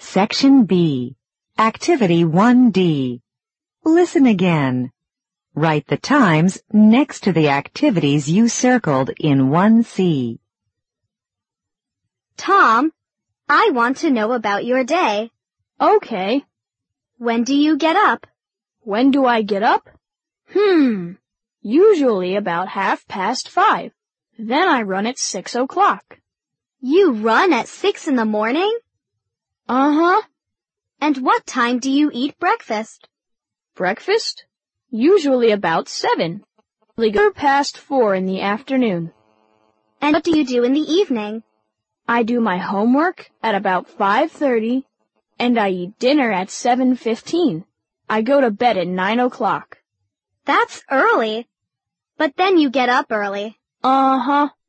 Section B. Activity 1D. Listen again. Write the times next to the activities you circled in 1C. Tom, I want to know about your day. Okay. When do you get up? When do I get up? Usually about 5:30. Then I run at 6 o'clock. You run at 6 in the morning? Uh-huh. And what time do you eat breakfast? Breakfast? Usually about 7. Past 4 in the afternoon. And what do you do in the evening? I do my homework at about 5:30, and I eat dinner at 7:15. I go to bed at 9 o'clock. That's early. But then you get up early. Uh-huh.